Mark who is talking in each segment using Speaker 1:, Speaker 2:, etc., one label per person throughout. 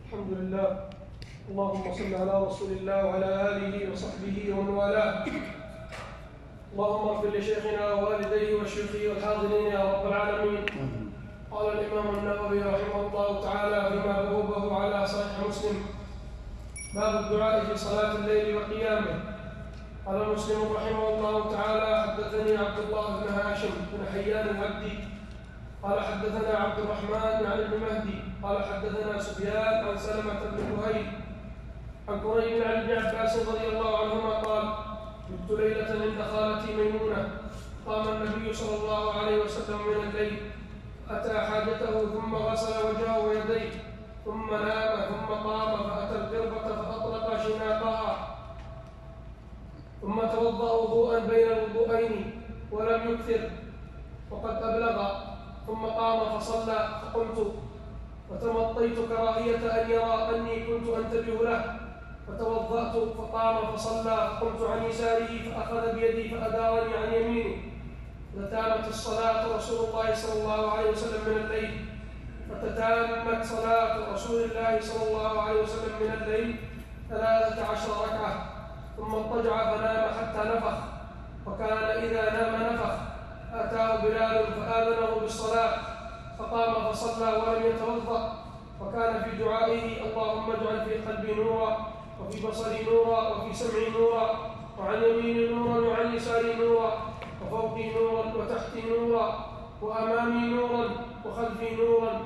Speaker 1: الحمد لله. اللهم صل على رسول الله وعلى آله وصحبه ومن والاه. اللهم اغفر لشيخنا ووالديه وشيوخه والحاضرين يا رب العالمين. قال الإمام النووي رحمه الله تعالى فيما بوبه على صحيح مسلم: باب الدعاء في صلاة الليل وقيامه. قال مسلم رحمه الله تعالى: حدثني عبد الله بن هاشم بن حيان العبدي قال حدثنا عبد الرحمن عن ابن مهدي قال حدثنا سفيان عن سلمة بن كهيل عن قريب عن ابن عباس رضي الله عنهما قال: كنت ليلة عند خالتي ميمونة، قام النبي صلى الله عليه وسلم من الليل، أتى حاجته ثم غسل وجهه ويديه، ثم نام، ثم قام فأتى القربة فأطلق شناقها، ثم توضأ وضوءا بين الوضوءين ولم يكثر وقد أبلغ، ثم قام فصلى، فقمت وتمطيت كراهية أن يرى أني كنت أنتبه له، فتوضأت فقام فصلى، فقمت عن يساره فأخذ بيدي فأدارني عن يمينه، فتتامت الصلاة رسول الله صلى الله عليه وسلم من الليل، فتتامت صلاة رسول الله صلى الله عليه وسلم من الليل 13 ركعة، ثم اضطجع فنام حتى نفخ، وكان إذا نام نفخ. أتاه بلال فآذنه بالصلاة، فقام فصلى ولم يتوضأ، وكان في دعائه: اللهم اجعل في قلبي نورا، وفي بصري نورا، وفي سمعي نورا، وعن يميني نورا، وعن يساري نورا، وفوقي نورا، وتحتي نورا، وأمامي نورا، وخلفي نورا،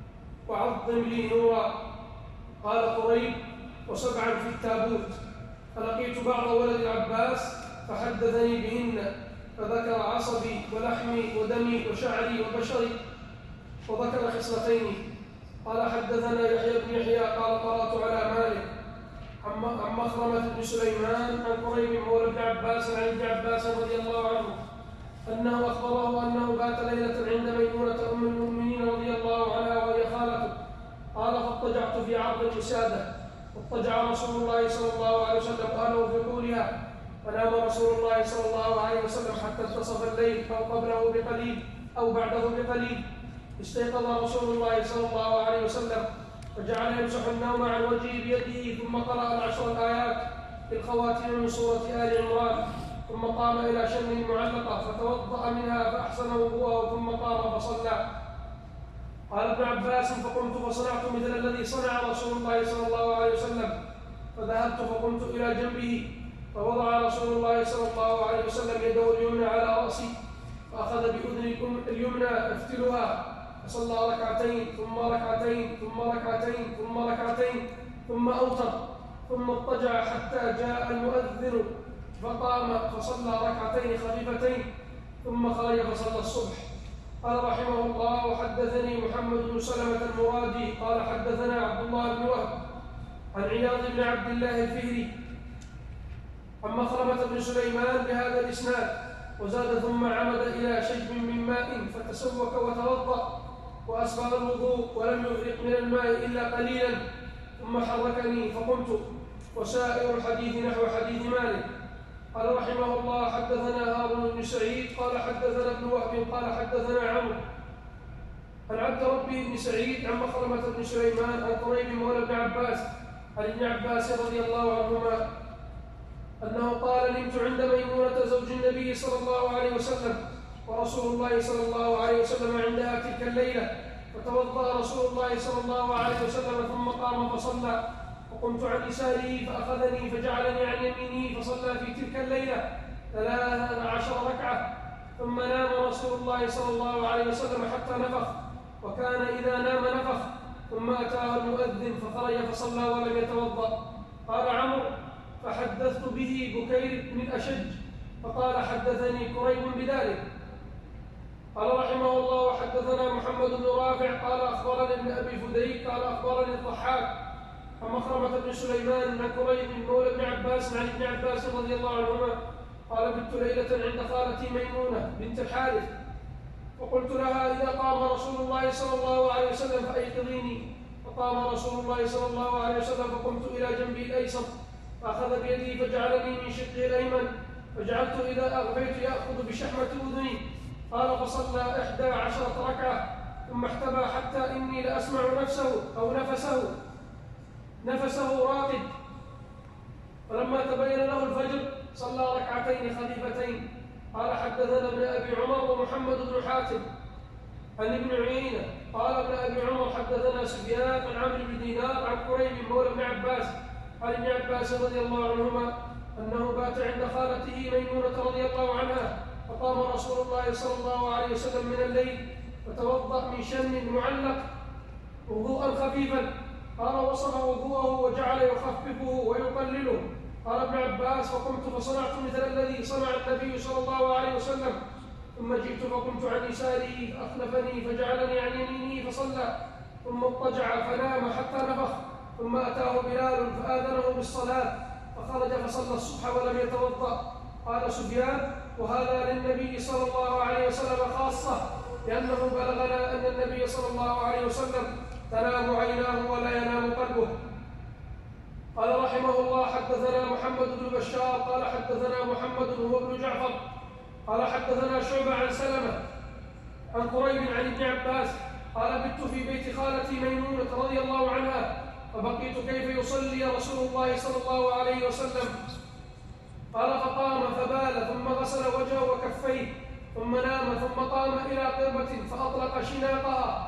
Speaker 1: وعظم لي نورا. قال قريب: وسبعا في التابوت. فلقيت بعض ولد العباس فحدثني بهن، فذكر عصبي ولحمي ودمي وشعري وبشري، وذكر خصلتين. قال حدثنا يحيى بن يحيى قال قرأت على مالك عن مخرمة بن سليمان عن قريب مولى ابن عباس عن ابن عباس رضي الله عنه أنه أخبره أنه بات ليلة عند ميمونة أم المؤمنين رضي الله عنها وهي خالته. قال: فاضطجعت في عرض الوسادة، واضطجع رسول الله صلى الله عليه وسلم قاله في طولها، ونام رسول الله صلى الله عليه وسلم حتى انتصف الليل أو قبله بقليل أو بعده بقليل. استيقظ رسول الله صلى الله عليه وسلم وجعل يمسح النوم عن وجهه بيده، ثم قرأ 10 آيات في الخواتم من سورة آل عمران، ثم قام إلى شن معلقة فتوضأ منها فأحسن وضوءه، ثم قام فصلى. قال ابن عباس: فقمت فصنعت مثل الذي صنع رسول الله صلى الله عليه وسلم، فذهبت فقمت إلى جنبه، فوضع رسول الله صلى الله عليه وسلم يده اليمنى على رأسي، فأخذ بأذن اليمنى يفتلها، فصلى ركعتين ثم ركعتين ثم ركعتين ثم ركعتين ثم أوتر، ثم اضطجع حتى جاء المؤذن فقام فصلى ركعتين خفيفتين، ثم خرج فصلى الصبح. قال رحمه الله: وحدثني محمد بن سلمة المرادي قال حدثنا عبد الله بن وهب عن عياض بن عبد الله الفهري عن مخرمة بن سليمان بهذا الإسناد، وزاد: ثم عمد إلى شجب من ماء فتسوك وتوضأ وأسبغ الوضوء ولم يغرق من الماء إلا قليلا، ثم حركني فقمت. وسائر الحديث نحو حديث مالك. قال رحمه الله: حدثنا هارون بن سعيد قال حدثنا ابن وهب قال حدثنا عمرو عن عبد ربه بن سعيد عن مخرمة بن سليمان عن قريب مولى ابن عباس عن ابن عباس رضي الله عنهما أنه قال: نمت عند ميمونة زوج النبي صلى الله عليه وسلم، ورسول الله صلى الله عليه وسلم عندها تلك الليلة، فتوضأ رسول الله صلى الله عليه وسلم ثم قام فصلى، وقمت عن يساره فأخذني فجعلني عن يمينه، فصلى في تلك الليلة 13 ركعة، ثم نام رسول الله صلى الله عليه وسلم حتى نفخ، وكان إذا نام نفخ، ثم أتاه المؤذن فخرج فصلى ولم يتوضأ. قال عمرو: فحدثت به بكير بن الأشج، فقال: حدثني كريب بذلك. قال رحمه الله: وحدثنا محمد بن رافع قال أخبرني ابن أبي فديك قال أخبرني الضحاك عن مخرمة بن سليمان عن كريب مولى ابن عباس عن ابن عباس رضي الله عنهما قال: بت ليلة عند خالتي ميمونة بنت الحارث، وقلت لها: إذا قام رسول الله صلى الله عليه وسلم فأيقظيني. فقام رسول الله صلى الله عليه وسلم، فقمت إلى جنبي الأيسر، فأخذ بيدي فجعلني من شقه الأيمن، فجعلت إذا أغفيت يأخذ بشحمة أذني. قال: فصلى 11 ركعة، ثم احتبى حتى إني لأسمع نفسه أو نفسه، نفسه راقد. فلما تبين له الفجر صلى ركعتين خفيفتين. قال حدثنا ابن أبي عمر ومحمد بن حاتم عن ابن عيينة قال ابن أبي عمر حدثنا سفيان عن عمرو بن دينار عن كريب مولى ابن عباس عن ابن عباس رضي الله عنهما أنه بات عند خالته ميمونة رضي الله عنها، فقام رسول الله صلى الله عليه وسلم من الليل فتوضأ من شن معلق وضوءا خفيفا. قال وصف وضوءه وجعل يخففه ويقلله. قال ابن عباس فقمت فصنعت مثل الذي صنع النبي صلى الله عليه وسلم، ثم جئت فقمت عن يساره فأخلفني فجعلني عن يمينه فصلى، ثم اضطجع فنام حتى نفخ، ثم أتاه بلال فآذنه بالصلاة فخرج فصلى الصبح ولم يتوضأ. قال سفيان وهذا للنبي صلى الله عليه وسلم خاصة، لأنه بلغنا أن النبي صلى الله عليه وسلم تنام عيناه ولا ينام قلبه. قال رحمه الله حدثنا محمد بن بشار قال حدثنا محمد هو ابن جعفر قال حدثنا شعبة عن سلمة عن كريب عن ابن عباس قال بت في بيت خالتي ميمونة رضي الله عنها فبقيت كيف يصلي رسول الله صلى الله عليه وسلم. قال فقام فبال ثم غسل وجهه وكفيه ثم نام ثم قام إلى قربة فأطلق شناقها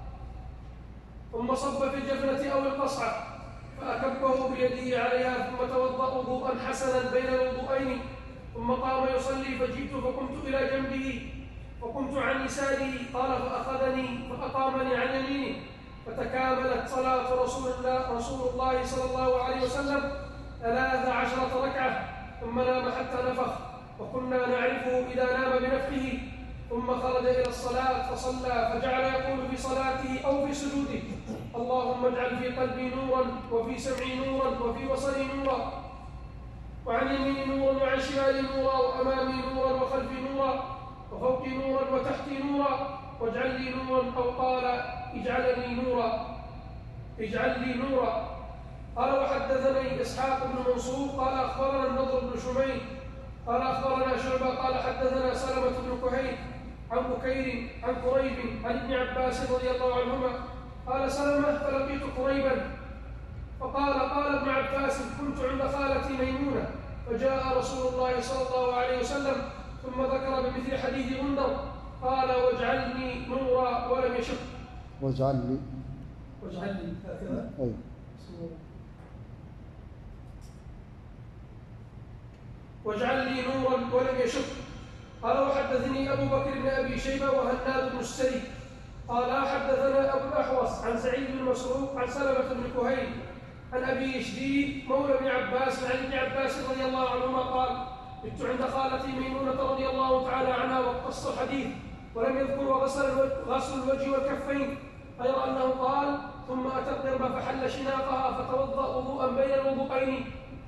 Speaker 1: ثم صب في الجفنة أو القصعة فأكبه بيده عليها ثم توضأ وضوءا حسنا بين الوضوءين ثم قام يصلي فجئت فقمت إلى جنبه فقمت عن يساره قال فأخذني فأقامني عن يمينه فتكاملت صلاة رسول الله صلى الله عليه وسلم 13 ركعة ثم نام حتى نفخ وكنا نعرفه إذا نام بنفخه ثم خرج إلى الصلاة فصلى فجعل يقول في صلاته أو في سجوده اللهم اجعل في قلبي نورا وفي سمعي نورا وفي بصري نورا وعن يميني نورا وعن شمالي نورا وأمامي نورا وخلفي نورا وفوقي نورا وتحتي نورا واجعل لي نورا أو قال اجعلني نورا اجعل لي نورا. قال وحدثني إسحاق بن منصور قال أخبرنا النضر بن شميل قال أخبرنا شعبة قال حدثنا سلمة بن كهيل عن بكير عن كريب عن ابن عباس رضي الله عنهما قال سلمة فلقيت كريبا فقال قال ابن عباس كنت عند خالتي ميمونة فجاء رسول الله صلى الله عليه وسلم ثم ذكر بمثل حديث غندر قال واجعلني نورا ولم يشق واجعلني هكذا واجعل لي نورا ولم يشق. قال وحدثني أبو بكر بن أبي شيبة وهناد بن السري قال حدثنا أبو الأحوص عن سعيد بن مسروق عن سلمة بن كهيل عن أبي شديد مولى ابن عباس عن ابن عباس رضي الله عنهما قال كنت عند خالتي ميمونة رضي الله تعالى عنها وقص الحديث ولم يذكر غسل الوجه والكفين غير أنه قال ثم أتى القربة فحل شناقها فتوضأ وضوءا بين الوضوءين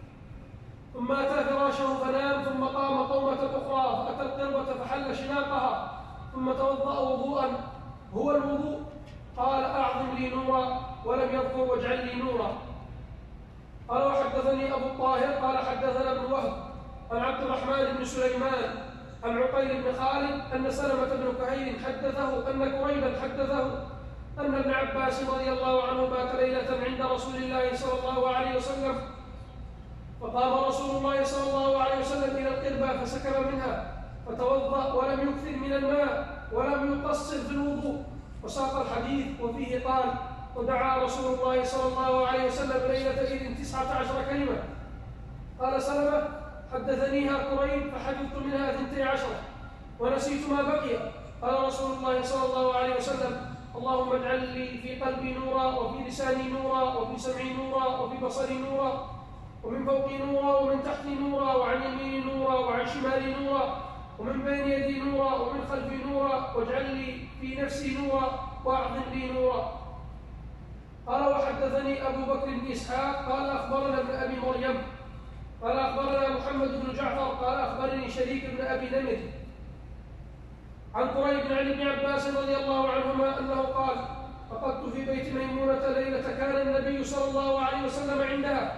Speaker 1: ثم أتى فراشه فنام ثم قام قومة أخرى فأتى القربة فحل شناقها ثم توضأ وضوءا هو الوضوء قال أعظم لي نورا ولم يذكر واجعل لي نورا. قال وحدثني أبو الطاهر قال حدثنا ابن وهب عن عبد الرحمن بن سليمان عن عقيل بن خالد أن سلمة بن كهيل حدثه أن كريبا حدثه أن ابن عباس رضي الله عنه بات ليلة عند رسول الله صلى الله عليه وسلم فقام رسول الله صلى الله عليه وسلم إلى القربة فسكب منها فتوضأ ولم يكثر من الماء ولم يقصر في الوضوء وساق الحديث وفيه قال ودعا رسول الله صلى الله عليه وسلم ليلة إذ 19 كلمة. قال سلمة حدثنيها كريب فحدثت منها 12 ونسيت ما بقي. قال رسول الله صلى الله عليه وسلم اللهم اجعل لي في قلبي نورا وفي لساني نورا وفي سمعي نورا وفي بصري نورا ومن فوقي نورا ومن تحتي نورا وعن يميني نورا وعن شمالي نورا ومن بين يدي نورا ومن خلفي نورا واجعل لي في نفسي نورا واعظم لي نورا. قال وحدثني أبو بكر بن إسحاق قال أخبرنا ابن أبي مريم قال أخبرنا محمد بن جعفر قال أخبرني شريك بن أبي نمر عن كريب عن ابن عباس رضي الله عنهما أنه قال فقدت في بيت ميمونة ليلة كان النبي صلى الله عليه وسلم عندها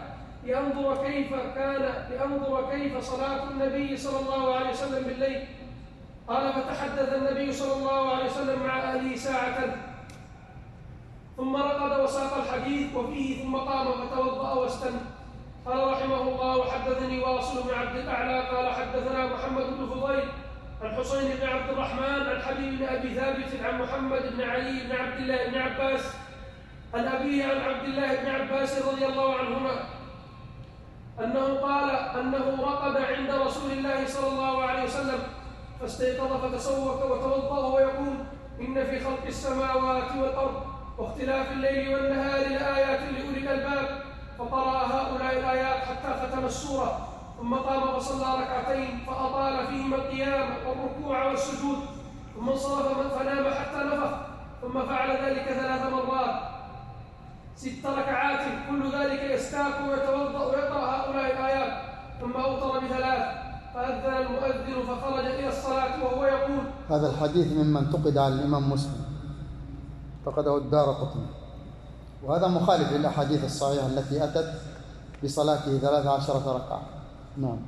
Speaker 1: لأنظر كيف صلاة النبي صلى الله عليه وسلم بالليل. قال فتحدث النبي صلى الله عليه وسلم مع أهله ساعة ثم رقد وساق الحديث وفيه ثم قام فتوضأ واستنى. قال رحمه الله: وحدثني واصل بن عبد الأعلى قال حدثنا محمد بن فضيل عن حسين بن عبد الرحمن عن حبيب بن أبي ثابت عن محمد بن علي بن عبد الله بن عباس عن أبيه عن عبد الله بن عباس رضي الله عنهما أنه قال أنه رقد عند رسول الله صلى الله عليه وسلم فاستيقظ فتسوق وتوضأ ويقول: إن في خلق السماوات والأرض واختلاف الليل والنهار لآيات لأولي الألباب، فقرأ هؤلاء الآيات حتى ختم السورة، ثم قام فصلى ركعتين فأطال فيهما القيام والركوع والسجود، ثم انصرف فنام حتى نفخ، ثم فعل ذلك 3 مرات 6 ركعات، كل ذلك يستاك ويتوضأ ويقرأ هؤلاء الآيات، ثم أوتر ب3، فأذن المؤذن فخرج إلى الصلاة وهو يقول.
Speaker 2: هذا الحديث ممن انتقد على الإمام مسلم، انتقده الدارقطني، وهذا مخالف للأحاديث الصحيحة التي أتت بصلاته 13 ركعة. نعم.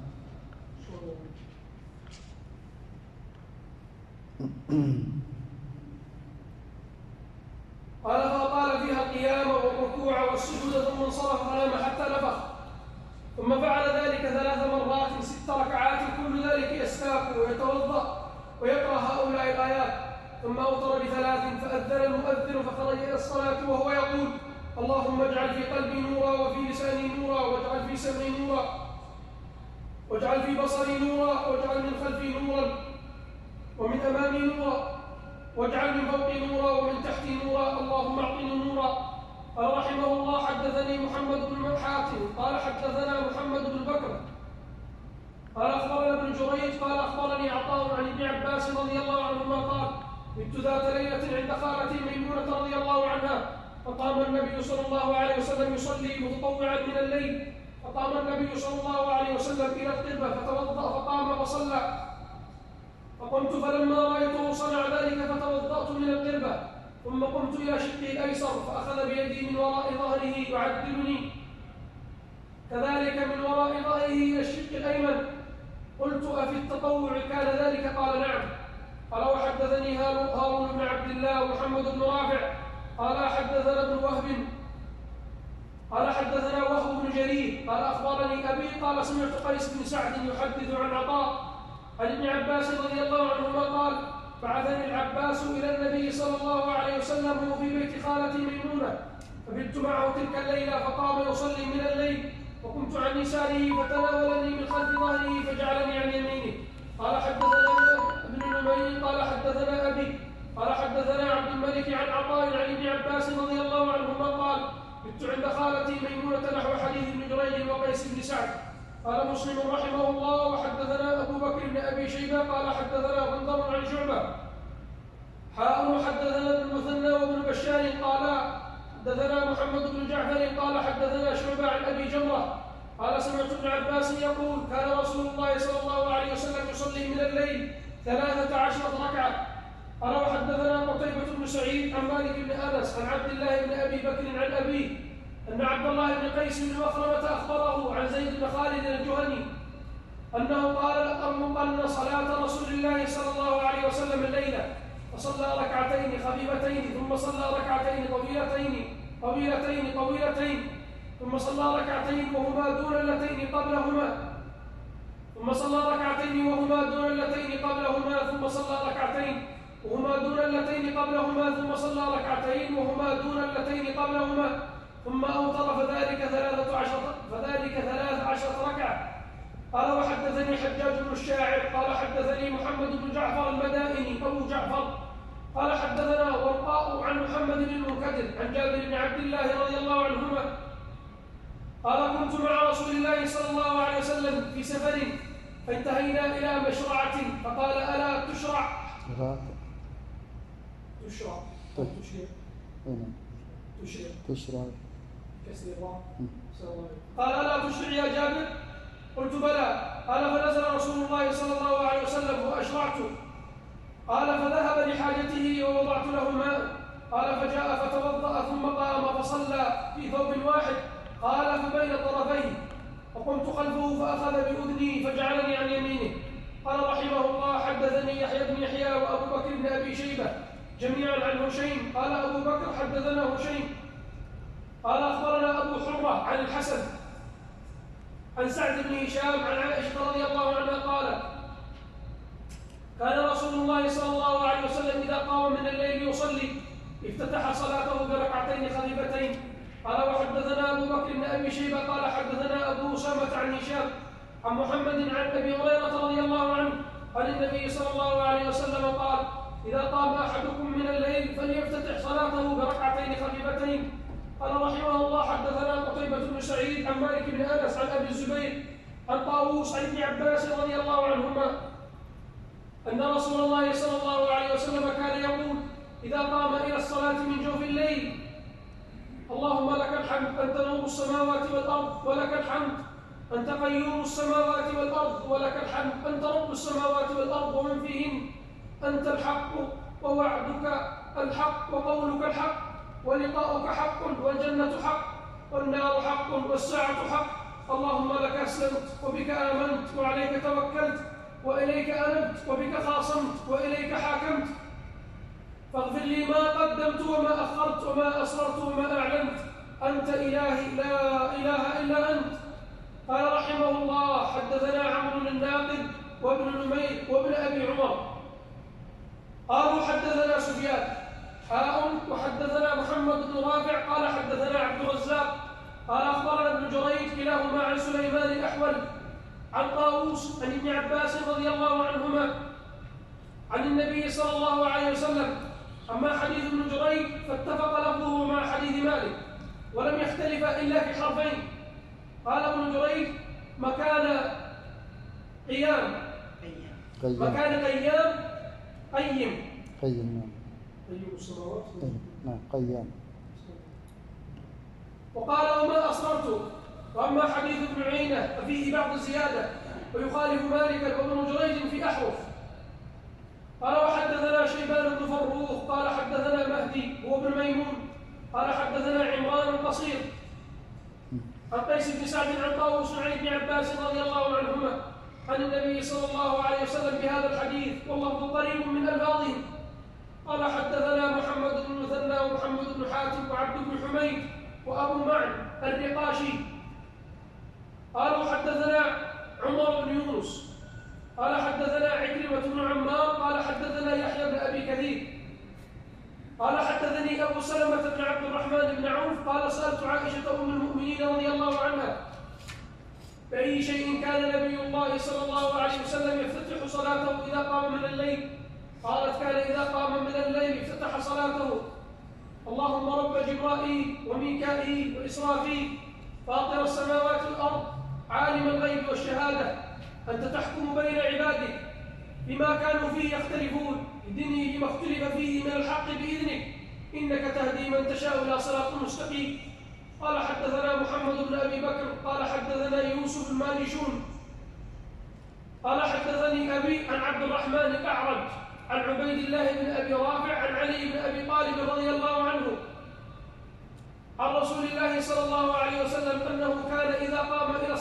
Speaker 1: قال: فأطال فيها القيام والركوع والسجود، ثم انصرف فنام حتى نفخ، ثم فعل ذلك 3 مرات 6 ركعات، كل ذلك يستاك ويتوضأ ويقرأ هؤلاء الآيات، ثم أوتر ب3، فأذن المؤذن فخرج إلى الصلاة وهو يقول: اللهم اجعل في قلبي نورا وفي لساني نورا واجعل في سمعي نورا واجعل في بصري نورا واجعل من خلفي نورا ومن أمامي نورا واجعل من فوقي نورا ومن تحتي نورا، اللهم اعطني نورا. قال رحمه الله: حدثني محمد بن حاتم قال حدثنا محمد بن بكر قال أخبرنا ابن جريج قال أخبرني عطاء عن ابن عباس رضي الله عنهما قال: بت ذات ليلة عند خالتي ميمونة رضي الله عنها، فقام النبي صلى الله عليه وسلم يصلي متطوعا من الليل، فقام النبي صلى الله عليه وسلم إلى القبلة فتوضأ فقام فصلى، فقمت فلما رأيته صنع ذلك فتوضأت من القربة، ثم قمت إلى شقه الأيسر فأخذ بيدي من وراء ظهره يعدلني، كذلك من وراء ظهره إلى الشق الأيمن. قلت: أفي التطوع كان ذلك؟ قال: نعم. قال: وحدثني هارون بن عبد الله ومحمد بن رافع قال حدثنا ابن وهب قال حدثنا وهب بن جرير قال أخبرني أبي قال سمعت قيس بن سعد يحدث عن عطاء عن ابن عباس رضي الله عنهما قال: بعثني العباس إلى النبي صلى الله عليه وسلم وفي بيت خالتي ميمونة، فبت معه تلك الليلة، فقام يصلي من الليل، وقمت عن يساره فتناولني من خلف ظهره فجعلني عن يمينه. قال: حدثنا ابن نمير قال حدثنا أبي قال حدثنا عبد الملك عن عطاء عن ابن عباس رضي الله عنهما قال: بت عند خالتي ميمونة نحو حديث ابن جريج وقيس بن سعد. قال مسلم رحمه الله: وحدثنا أبو بكر بن أبي شيبة قال حدثنا غندر عن شعبة حدثنا ابن المثنى وابن بشار قال حدثنا محمد بن جعفر قال حدثنا شعبة عن أبي جمرة قال: سمعت ابن عباس يقول: كان رسول الله صلى الله عليه وسلم يصلي من الليل 13 ركعة. قال: وحدثنا قتيبة بن سعيد عن مالك بن أنس عن عبد الله بن أبي بكر عن أبيه أن عبد الله بن قيس بن مخرمة أخبره عن زيد بن خالد الجهني أنه قال: أن صلاة رسول الله صلى الله عليه وسلم الليلة، فصلى ركعتين خفيفتين، ثم صلى ركعتين طويلتين، ثم صلى ركعتين وهما دون اللتين قبلهما، ثم صلى ركعتين وهما دون اللتين قبلهما، ثم صلى ركعتين وهما دون اللتين قبلهما، ثم صلى ركعتين وهما دون اللتين قبلهما، ثم أوتر فذلك 13 ركعة. قال: وحدثني حجاج بن الشاعر قال حدثني محمد بن جعفر المدائني أبو جعفر قال حدثنا ورقاء عن محمد بن المنكدر عن جابر بن عبد الله رضي الله عنهما قال: كنت مع رسول الله صلى الله عليه وسلم في سفر فانتهينا إلى مشرعة فقال: ألا تشرع قال: ألا تشرع يا جابر؟ قلت: بلى. قال: فنزل رسول الله صلى الله عليه وسلم وأشرعت. قال: فذهب لحاجته ووضعت له الماء. قال: فجاء فتوضأ ثم قام فصلى في ثوب واحد. قال: فبين طرفيه، فقمت خلفه فأخذ بأذني فجعلني عن يمينه. قال رحمه الله: حدثني يحيى بن يحيى وأبو بكر بن أبي شيبة جميعا عن هشيم قال أبو بكر حدثنا هشيم قال أخبرنا أبو حرة عن الحسن عن سعد بن هشام عن عائشة رضي الله عنها قالت كان رسول الله صلى الله عليه وسلم إذا قام من الليل يصلي افتتح صلاته بركعتين خفيفتين. قال وحدثنا أبو بكر بن أبي شيبة قال حدثنا أبو أسامة عن هشام عن محمد عن أبي هريرة رضي الله عنه عن النبي صلى الله عليه وسلم قال إذا قام أحدكم من الليل فليفتتح صلاته بركعتين خفيفتين. قال رحمه الله حدثنا قتيبة بن سعيد عن مالك بن أنس عن أبي الزبير عن طاووس عن ابن عباس رضي الله عنهما أن رسول الله صلى الله عليه وسلم كان يقول إذا قام إلى الصلاة من جوف الليل اللهم لك الحمد أنت نور السماوات والأرض ولك الحمد أنت قيوم السماوات والأرض ولك الحمد أنت رب السماوات والأرض ومن فيهن أنت الحق ووعدك الحق وقولك الحق ولقاؤك حق والجنة حق والنار حق والساعة حق اللهم لك أسلمت وبك آمنت وعليك توكلت وإليك أنبت وبك خاصمت وإليك حاكمت فاغفر لي ما قدمت وما أخرت وما أسررت وما أعلنت أنت إلهي لا إله إلا أنت. قال رحمه الله حدثنا عمرو الناقد وابن نمير وابن أبي عمر قالوا حدثنا سفيان وحدثنا محمد بن رافع قال حدثنا عبد الرزاق قال أخبرنا ابن جريج كلاهما عن سليمان الأحول عن طاووس عن ابن عباس رضي الله عنهما عن النبي صلى الله عليه وسلم. أما حديث ابن جريج فاتفق لفظه مع حديث مالك ولم يختلف إلا في حرفين. قال ابن جريج مكان قيام
Speaker 2: قيم
Speaker 1: السماوات
Speaker 2: قيام.
Speaker 1: وقال وما أصررت. وأما حديث ابن عيينة ففيه بعض الزيادة ويخالف مالكا وابن جريج في أحرف. قال وحدثنا شيبان بن فروخ قال حدثنا مهدي هو ابن ميمون قال حدثنا عمران القصير عن قيس بن سعد عن طاووس عن ابن عباس رضي الله عنهما عن النبي صلى الله عليه وسلم بهذا الحديث واللفظ قريب من ألفاظهم. قال حدثنا محمد بن المثنى ومحمد بن حاتم وعبد بن حميد وأبو معن الرقاشي قالوا حدثنا عمر بن يونس قال حدثنا عكرمة بن عمار قال حدثنا يحيى بن أبي كثير قال حدثني أبو سلمة بن عبد الرحمن بن عوف قال سألت عائشة أم المؤمنين رضي الله عنها بأي شيء كان نبي الله صلى الله عليه وسلم يفتتح صلاته إذا قام من الليل؟ قالت كان إذا قام من الليل افتتح صلاته اللهم رب جبرائيل وميكائيل وإسرافيل فاطر السماوات والأرض عالم الغيب والشهادة أنت تحكم بين عبادك بما كانوا فيه يختلفون اهدني لما اختلف فيه من الحق بإذنك إنك تهدي من تشاء إلى صراط مستقيم. قال حدثنا محمد بن أبي بكر قال حدثنا يوسف المالشون قال حدثني أبي عن عبد الرحمن الأعرج عن عبيد الله بن أبي رافع عن علي بن أبي طالب رضي الله عنه عن رسول الله صلى الله عليه وسلم أنه كان إذا قام إلى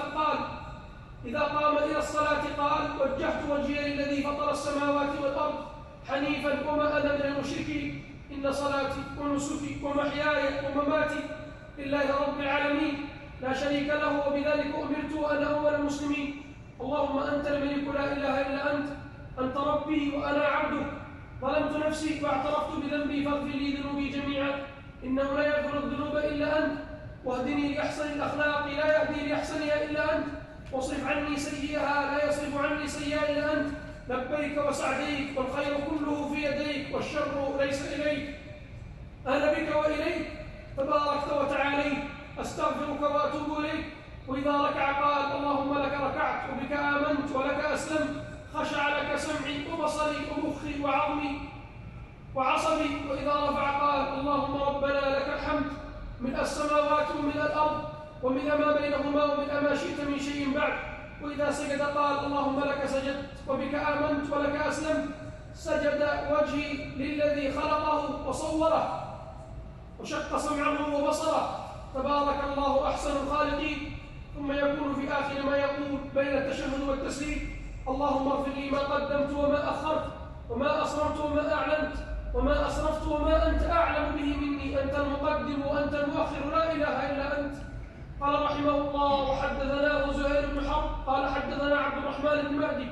Speaker 1: الصلاة قال وجهت وجهي للذي فطر السماوات والأرض حنيفا وما أنا من المشركين إن صلاتي ونسكي ومحياي ومماتي لله رب العالمين لا شريك له وبذلك أمرت وأنا أول المسلمين. اللهم أنت الملك لا إله إلا أنت ربي وأنا عبدك ظلمت نفسي واعترفت بذنبي فاغفر لي ذنوبي جميعا إنه لا يغفر الذنوب إلا أنت واهدني لأحسن الأخلاق لا يهدي لأحسنها إلا أنت واصرف عني سيئها لا يصرف عني سيئها إلا أنت لبيك وسعديك والخير كله في يديك والشر ليس إليك أنا بك وإليك تباركت وتعاليت أستغفرك وأتوب إليك. وإذا ركع قال اللهم لك ركعت وبك آمنت ولك أسلمت خشع لك سمعي وبصري ومخي وعظمي وعصبي. وإذا رفع قال اللهم ربنا لك الحمد ملء السماوات وملء الأرض وملء ما بينهما وملء ما شئت من شيء بعد. وإذا سجد قال اللهم لك سجدت وبك آمنت ولك أسلمت سجد وجهي للذي خلقه وصوره وشق سمعه وبصره تبارك الله أحسن الخالقين. ثم يكون في آخر ما يقول بين التشهد والتسليم اللهم اغفر لي ما قدمت وما أخرت وما أسررت وما أعلنت وما أسرفت وما أنت أعلم به مني، أنت المقدم وأنت المؤخر، لا إله إلا أنت. قال رحمه الله: وحدثنا زهير بن حرب قال حدثنا عبد الرحمن بن مهدي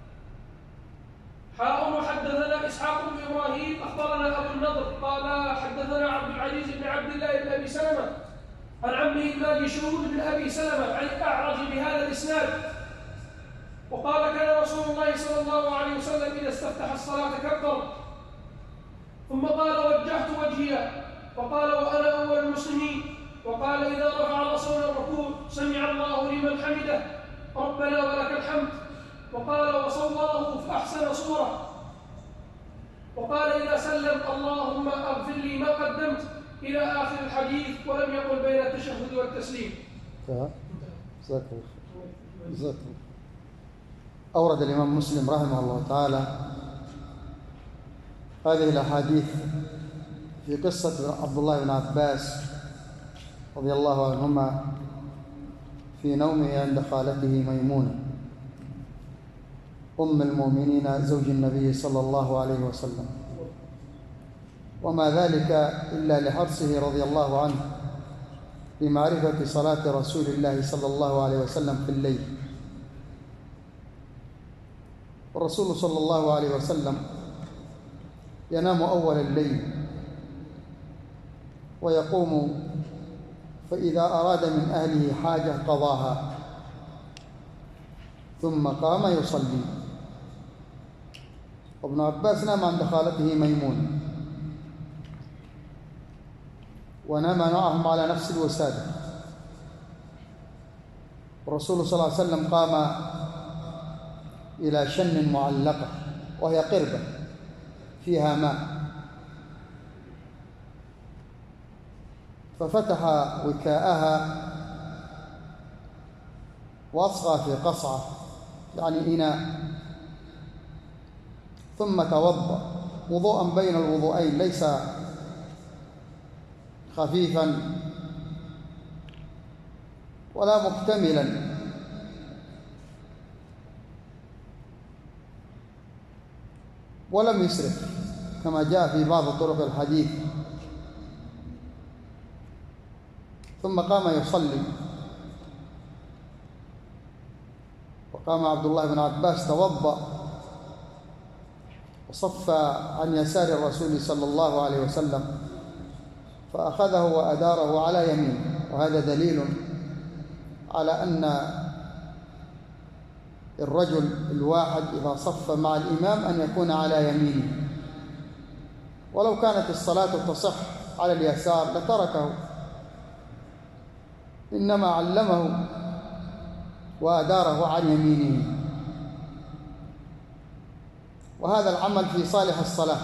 Speaker 1: وحدثنا إسحاق بن إبراهيم أخبرنا أبو النضر قال حدثنا عبد العزيز بن عبد الله بن أبي سلمة عن عمه الماجشون بن أبي سلمة عن الأعرج بهذا الإسناد. وقال: كان رسول الله صلى الله عليه وسلم إذا استفتح الصلاة كبر، ثم قال: وجهت وجهي، وقال: وأنا أول المسلمين، وقال: إذا رفع رأسه من الركوع: سمع الله لمن حمده، ربنا ولك الحمد، وقال: وصوره فأحسن صورة، وقال: إذا سلم: اللهم أغفر لي ما قدمت، إلى آخر الحديث، ولم يقل بين التشهد والتسليم.
Speaker 2: جزاك الله. أورد الإمام مسلم رحمه الله تعالى هذه الأحاديث في قصة عبد الله بن عباس رضي الله عنهما في نومه عند خالته ميمونة أم المؤمنين زوج النبي صلى الله عليه وسلم، وما ذلك إلا لحرصه رضي الله عنه بمعرفة صلاة رسول الله صلى الله عليه وسلم في الليل. والرسول صلى الله عليه وسلم ينام أول الليل ويقوم، فإذا أراد من أهله حاجة قضاها، ثم قام يصلي. وابن عباس نام عند خالته ميمونة، ونام معهم على نفس الوسادة. الرسول صلى الله عليه وسلم قام إلى شن معلقة، وهي قربة فيها ماء، ففتح وكاءها وأصغى في قصعة، يعني إناء، ثم توضأ وضوءا بين الوضوءين، ليس خفيفا ولا مكتملا، ولم يسرف كما جاء في بعض طرق الحديث. ثم قام يصلي، وقام عبد الله بن عباس توضأ وصف عن يسار الرسول صلى الله عليه وسلم، فأخذه وأداره على يمينه. وهذا دليل على أن الرجل الواحد إذا صف مع الإمام أن يكون على يمينه، ولو كانت الصلاة تصح على اليسار لتركه، إنما علمه وأداره عن يمينه. وهذا العمل في صالح الصلاة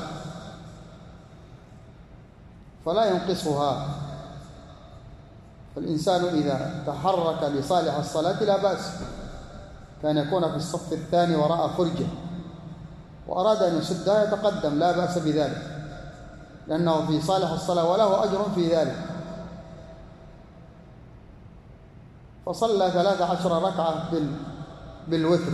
Speaker 2: فلا ينقصها، فالإنسان إذا تحرك لصالح الصلاة لا بأس، كان يكون في الصف الثاني وراء فرجة وأراد أن يسدها يتقدم، لا بأس بذلك، لأنه في صالح الصلاة وله أجر في ذلك. فصلى 13 ركعة بالوتر.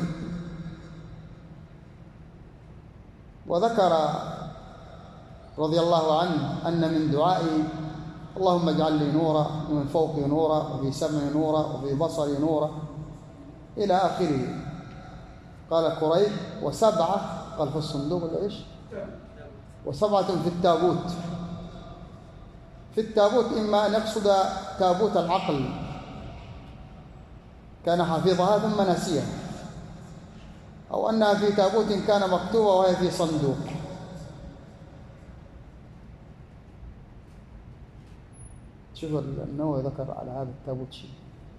Speaker 2: وذكر رضي الله عنه أن من دعائه: اللهم اجعل لي نورا، ومن فوقي نورا، وفي سمعي نورا، وفي بصري نورا، إلى آخره. قال قريب: وسبعة، قال في الصندوق ولا إيش؟ وسبعة في التابوت. في التابوت إما أن يقصد تابوت العقل، كان حافظها ثم نسيها، أو أنها في تابوت كان مكتوبة وهي في صندوق. شوف النووي ذكر على هذا التابوت شيء.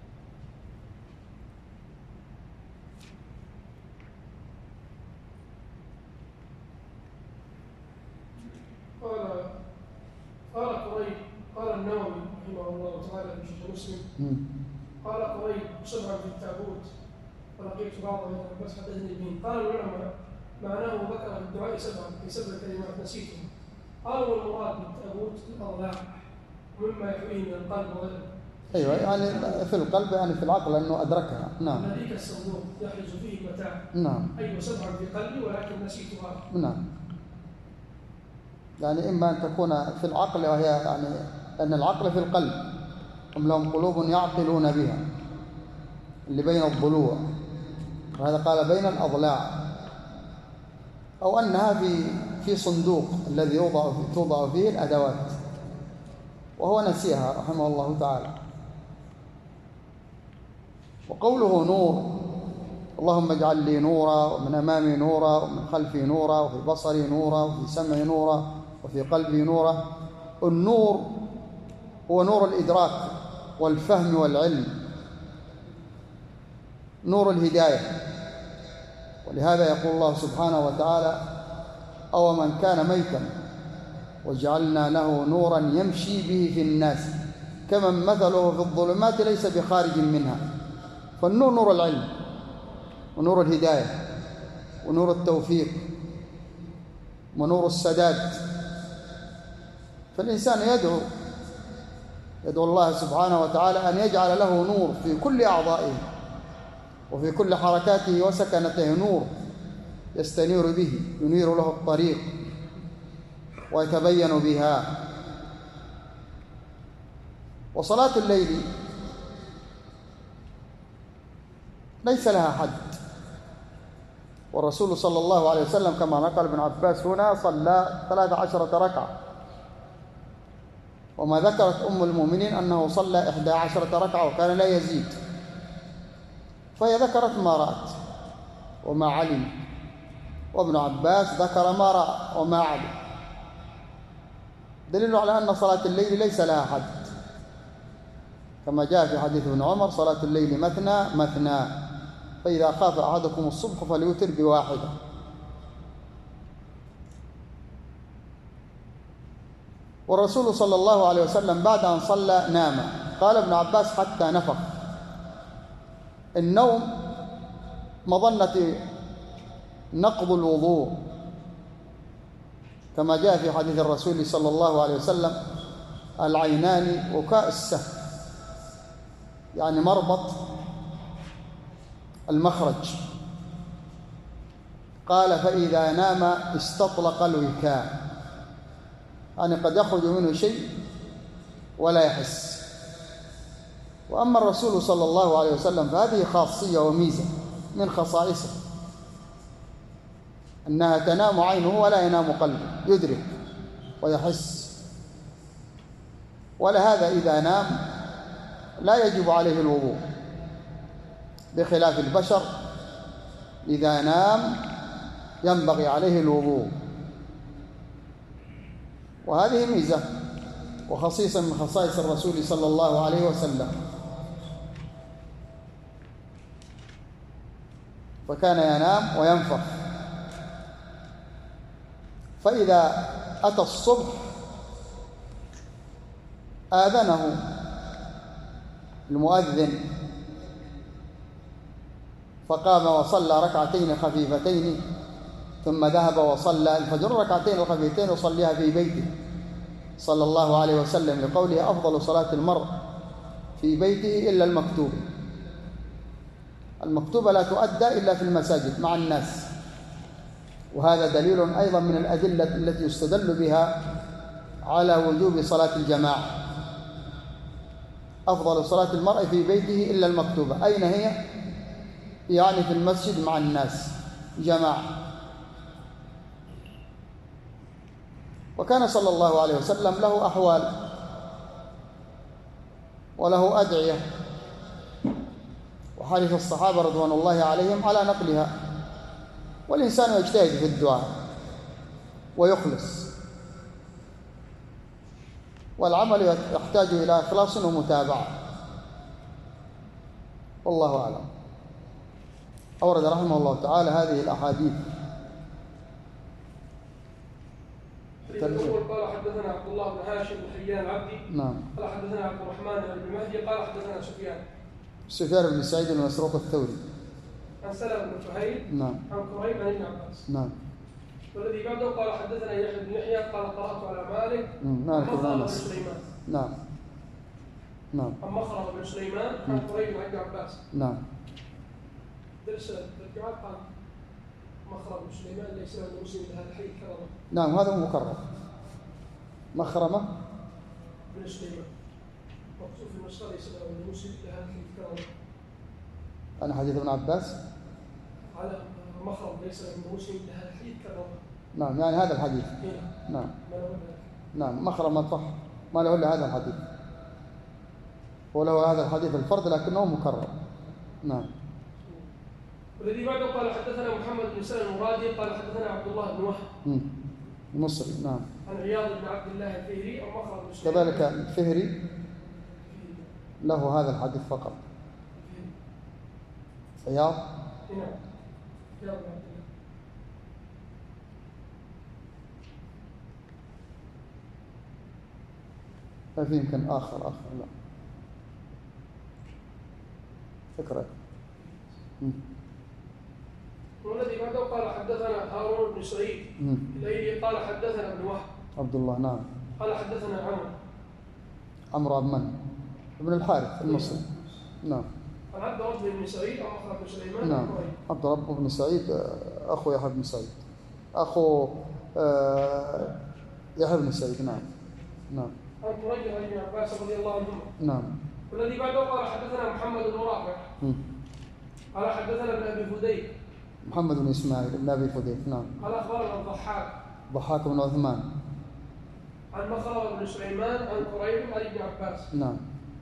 Speaker 1: قال قريب، قال النووي رحمه الله تعالى في شرح مسلم، قال قريب: سبعا في التابوت، ولقيت بعضهم بس حدثني به. قال العلماء: معناه ذكر في الدعاء سبعا في 7 كلمات نسيتهم. قالوا: المراد بالتابوت الأضلاع، مما يحويه من القلب وغيره.
Speaker 2: أيوة، يعني في القلب، يعني في العقل، لأنه أدركها. نعم.
Speaker 1: الذي كالصندوق يحرز فيه المتاع.
Speaker 2: نعم.
Speaker 1: أيوة، 7 في قلبي ولكن نسيتها.
Speaker 2: نعم. يعني إما أن تكون في العقل، وهي يعني أن العقل في القلب، هم لهم قلوب يعقلون بها، اللي بين الضلوع، وهذا قال بين الأضلاع، أو أنها في صندوق الذي توضع فيه الأدوات، وهو نسيها رحمه الله تعالى. وقوله نور، اللهم اجعل لي نورا، ومن أمامي نورا، ومن خلفي نورا، وفي بصري نورا، وفي سمعي نورا، وفي قلبي نورا. النور هو نور الإدراك والفهم والعلم، نور الهداية. ولهذا يقول الله سبحانه وتعالى: أو من كان ميتا وجعلنا له نورا يمشي به في الناس كمن مثله في الظلمات ليس بخارج منها. فالنور نور العلم ونور الهداية ونور التوفيق ونور السداد. فالإنسان يدعو الله سبحانه وتعالى أن يجعل له نور في كل أعضائه وفي كل حركاته وسكنته، نور يستنير به، ينير له الطريق ويتبين بها. وصلاة الليل ليس لها حد، والرسول صلى الله عليه وسلم كما نقل ابن عباس هنا صلى 13 ركعة، وما ذكرت أم المؤمنين أنه صلى 11 ركعة وكان لا يزيد، فهي ذكرت ما رأت وما علم، وابن عباس ذكر ما رأى وما علم، دليل على أن صلاة الليل ليس لها حد، كما جاء في حديث ابن عمر: صلاة الليل مثنى مثنى، فإذا خاف أحدكم الصبح فليوتر بواحدة. والرسول صلى الله عليه وسلم بعد أن صلى نام، قال ابن عباس: حتى نفخ. النوم مظنة نقض الوضوء، كما جاء في حديث الرسول صلى الله عليه وسلم: العينان وكاء السهم، يعني مربط المخرج. قال: فإذا نام استطلق الوكاء، يعني قد يخرج منه شيء ولا يحس. وأما الرسول صلى الله عليه وسلم فهذه خاصية وميزة من خصائصه، أنها تنام عينه ولا ينام قلبه، يدرك ويحس. ولهذا إذا نام لا يجب عليه الوضوء، بخلاف البشر إذا نام ينبغي عليه الوضوء. وهذه ميزة وخصيصة من خصائص الرسول صلى الله عليه وسلم، فكان ينام وينفخ. فإذا أتى الصبح آذنه المؤذن، فقام وصلى ركعتين خفيفتين، ثم ذهب وصلى الفجر ركعتين الخفيفتين وصليها في بيته صلى الله عليه وسلم، لقوله: أفضل صلاة المرء في بيته إلا المكتوبة. المكتوبة لا تؤدى إلا في المساجد مع الناس، وهذا دليل أيضا من الأدلة التي يستدل بها على وجوب صلاة الجماعة. أفضل صلاة المرء في بيته إلا المكتوبة، أين هي؟ يعني في المسجد مع الناس جماعة. وكان صلى الله عليه وسلم له أحوال وله أدعية، وحرص الصحابة رضوان الله عليهم على نقلها. والإنسان يجتهد في الدعاء ويخلص، والعمل يحتاج إلى إخلاص ومتابعة، والله أعلم. أورد رحمه الله تعالى هذه الأحاديث.
Speaker 1: الأول قال: حدثنا عبد الله بن هاشم بن حيان العبدي.
Speaker 2: نعم.
Speaker 1: قال: حدثنا عبد الرحمن بن مهدي. قال: حدثنا
Speaker 2: سفيان بن سعيد بن مسروق الثوري.
Speaker 1: عن سلمة بن شهيد.
Speaker 2: نعم.
Speaker 1: عن كريب عن ابن عباس.
Speaker 2: نعم.
Speaker 1: والذي بعده قال: حدثنا يحيى بن يحيى قال: قرأت على مالك.
Speaker 2: مالك بن
Speaker 1: أنس. سليمان.
Speaker 2: نعم. نعم.
Speaker 1: عن مخرم بن سليمان عن كريب عن ابن عباس.
Speaker 2: نعم.
Speaker 1: درس الدعاء قال: مخرم بن سليمان ليس له مسلم بهذا الحي كرمه.
Speaker 2: نعم، هذا مكرر. مخرمة
Speaker 1: بن سليمان مكتوب في النسخة ليس له مسلم لهذا الكلام.
Speaker 2: أنا حديث ابن عباس
Speaker 1: على مخرم ليس له مسلم لهذا الحديث كلام.
Speaker 2: نعم يعني هذا الحديث. نعم نعم مخرمة صح ما له إلا هذا الحديث وله هذا الحديث الفرد لكنه مكرر. نعم.
Speaker 1: والذي بعده قال حدثنا محمد بن سلمة المرادي قال حدثنا عبد الله بن وهب
Speaker 2: المصري. نعم.
Speaker 1: عن عياض بن عبد الله الفهري أو مخرم بن
Speaker 2: كذلك الفهري له هذا الحديث فقط. عياض.
Speaker 1: نعم عياض بن عبد الله.
Speaker 2: ما في يمكن آخر لا فكرة.
Speaker 1: والذي بعده قال حدثنا هارون بن سعيد الليلي قال حدثنا ابن وهب
Speaker 2: عبد الله. نعم.
Speaker 1: قال حدثنا
Speaker 2: عمرو بن الحارث المصري. نعم.
Speaker 1: عن عبد رب بن سعيد أو مخرم بن سليمان.
Speaker 2: نعم عبد رب بن سعيد أخو يحيى بن سعيد أخو يحيى بن سعيد. نعم. نعم.
Speaker 1: عن قريب عن ابن عباس رضي الله عنهما.
Speaker 2: نعم.
Speaker 1: والذي بعده قال حدثنا محمد بن رافع قال حدثنا ابن ابي فديك
Speaker 2: محمد بن اسماعيل بن ابي فديك. نعم.
Speaker 1: قال اخبرنا
Speaker 2: ضحاك بن عثمان
Speaker 1: عن مخرم بن سليمان عن قريب عن ابن عباس.
Speaker 2: نعم.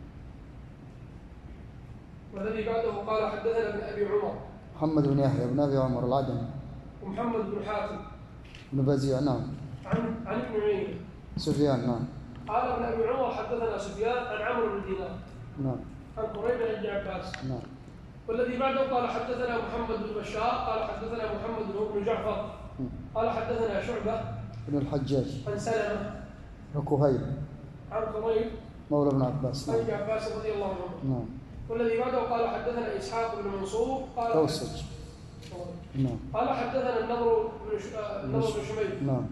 Speaker 1: والذي بعده قال حدثنا ابن ابي عمر
Speaker 2: محمد بن يحيى بن ابي عمر العدني
Speaker 1: ومحمد بن حاتم
Speaker 2: بن بزيع. نعم.
Speaker 1: عن ابن عيينة
Speaker 2: سفيان. نعم.
Speaker 1: قال ابن ابي عمر حدثنا سفيان عن عمرو بن دينار
Speaker 2: نعم.
Speaker 1: عن قريب عن ابن عباس.
Speaker 2: نعم.
Speaker 1: والذي بعده قال حدثنا محمد بن بشار قال حدثنا محمد بن جعفر قال حدثنا شعبة
Speaker 2: بن الحجاج
Speaker 1: عن سلمة
Speaker 2: بن كهيل
Speaker 1: عن قريب
Speaker 2: مولى ابن عباس.
Speaker 1: عن ابن عباس رضي الله عنه.
Speaker 2: نعم.
Speaker 1: والذي بعده قال حدثنا اسحاق بن منصور قال
Speaker 2: توسج. نعم.
Speaker 1: قال حدثنا النضر بن شميل.
Speaker 2: نعم.